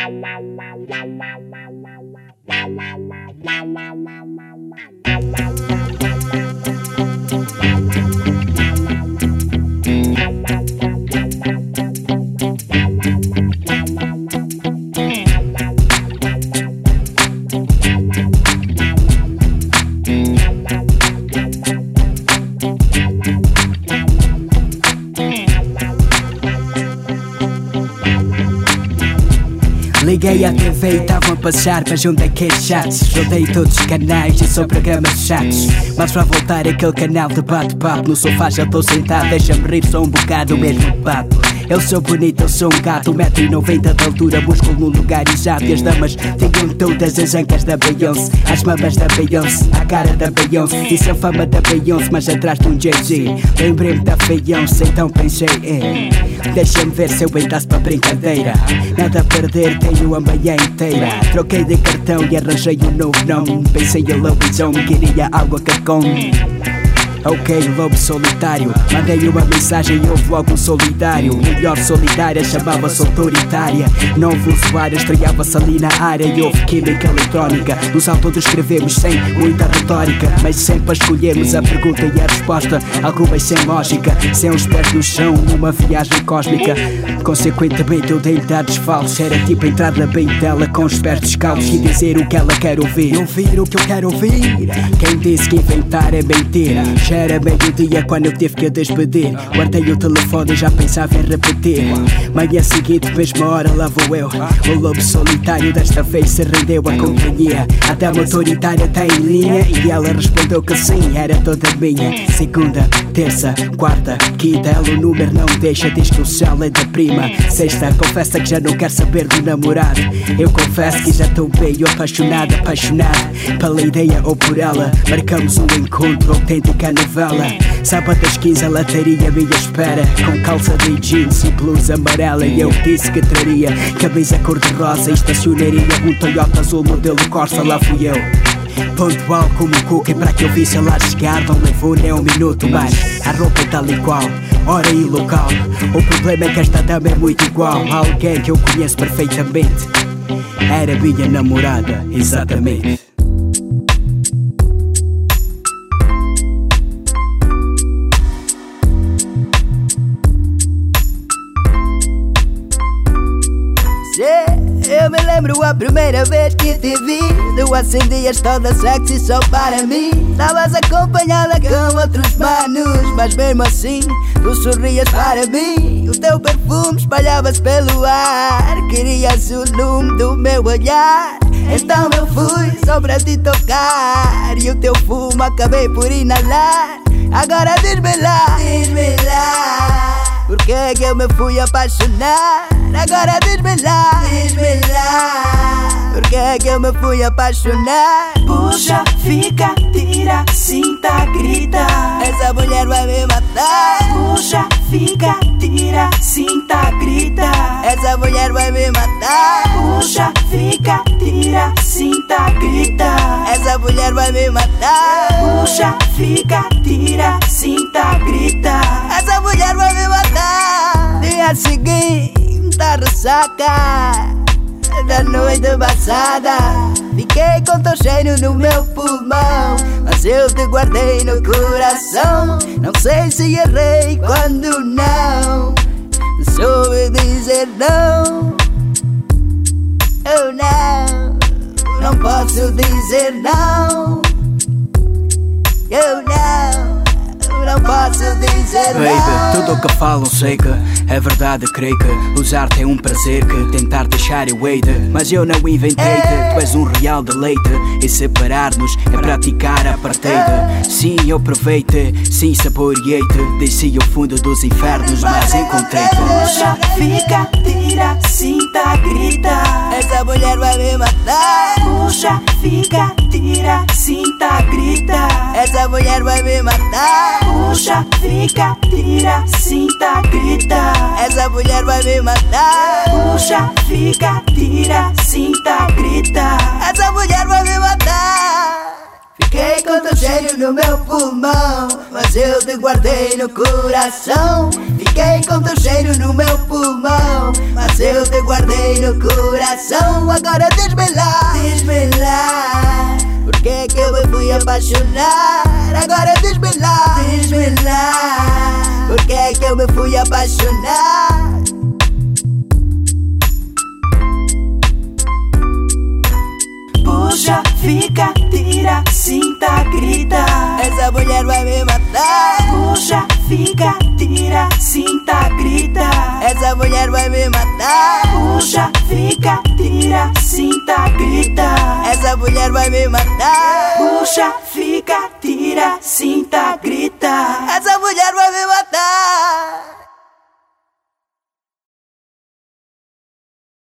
Liguei à TV e estavam a passar, mas onde é que é chatos? Rodei todos os canais e só programas chatos. Mas para voltar aquele canal de bate-papo, no sofá já estou sentado, deixa-me rir só um bocado o mesmo papo. Eu sou bonito, eu sou um gato, 1,90 m de altura, músculo no lugar exato. E as damas tinham todas as ancas da Beyoncé, as mamas da Beyoncé, a cara da Beyoncé. Isso é fama da Beyoncé, mas atrás de um Jay-Z. Lembrei-me da Beyoncé, então pensei, deixa-me ver se eu entrasse para brincadeira. Nada a perder, tenho a manhã inteira. Troquei de cartão e arranjei um novo nome. Pensei em lobisomem, queria água com. Ok, lobo solitário. Mandei uma mensagem e houve logo um solidário. Melhor solidária, chamava-se autoritária. Novo usuário, estreava-se ali na área. E houve química eletrónica. No salto todos escrevemos sem muita retórica, mas sempre escolhemos a pergunta e a resposta. Algumas sem lógica, sem os pés no chão, numa viagem cósmica. Consequentemente eu dei dados falsos. Era tipo entrar na bentela com os pés descalços e dizer o que ela quer ouvir. Ouvir o que eu quero ouvir. Quem disse que inventar é mentira? Já era meio-dia quando eu tive que a despedir. Guardei o telefone e já pensava em repetir. Manhã seguinte, mesma hora, lá vou eu. O lobo solitário desta vez se rendeu à companhia. A dama autoritária está em linha e ela respondeu que sim, era toda minha. Segunda, terça, quarta, quinta, ela o número não deixa, diz que o céu é da prima. Sexta, confessa que já não quer saber do namorado. Eu confesso que já estou meio apaixonado pela ideia ou por ela. Marcamos um encontro, autêntica novela. Sábado às 15 ela teria à minha espera, com calça de jeans e blusa amarela. E eu disse que traria camisa cor-de-rosa e estacionaria um Toyota azul modelo Corsa, lá fui eu. Pontual como um cookie para que eu visse ela chegar. Não levou nem um minuto, mas a roupa é tal e qual, hora e local. O problema é que esta dama é muito igual a alguém que eu conheço perfeitamente. Era minha namorada, exatamente. Eu me lembro a primeira vez que te vi. Tu acendias toda sexy só para mim. Estavas acompanhada com outros manos, mas mesmo assim tu sorrias para mim. O teu perfume espalhava-se pelo ar. Querias o lume do meu olhar. Então eu fui só para te tocar e o teu fumo acabei por inalar. Agora diz-me lá, por que é que eu me fui apaixonar? Agora diz-me lá, por que é que eu me fui apaixonar? Puxa, fica, tira, cinta, grita. Essa mulher vai me matar. Puxa, fica, tira, cinta, grita. Essa mulher vai me matar. Puxa, fica, tira, cinta, grita. Essa mulher vai me matar. Puxa, fica, tira, cinta, grita. Essa mulher vai me matar. Dia seguinte, a ressaca da noite passada. Fiquei com teu cheiro no meu pulmão, mas eu te guardei no coração. Não sei se errei quando não soube dizer não. Oh não, não posso dizer não. Eu não posso dizer não. Baby, tudo o que falam sei que é verdade, creio que usar-te é um prazer que tentar deixar eu hei de. Mas eu não inventei-te, tu és um real deleite. E separar-nos é praticar a partida. Sim, eu provei-te, sim, saboreei-te. Desci ao fundo dos infernos, mas encontrei-te. Puxa, fica, tira, cinta, grita. Essa mulher vai me matar. Puxa, fica, tira, cinta, grita. Essa mulher vai me matar. Puxa, fica, tira, cinta, grita. Essa mulher vai me matar. Puxa, fica, tira, cinta, grita. Essa mulher vai me matar. Fiquei com teu cheiro no meu pulmão, mas eu te guardei no coração. Fiquei com teu cheiro no meu pulmão, mas eu te guardei no coração. Agora diz-me lá, porque é que eu me fui apaixonar? Agora diz-me lá, porque é que eu me fui apaixonar? Puxa, fica, tira, cinta, grita. Essa mulher vai me matar. Puxa, fica, tira, cinta, grita. Essa mulher vai me matar. Puxa, fica, tira, cinta, grita. Essa mulher vai me matar. Puxa, fica, tira, cinta, grita. Essa mulher vai me matar.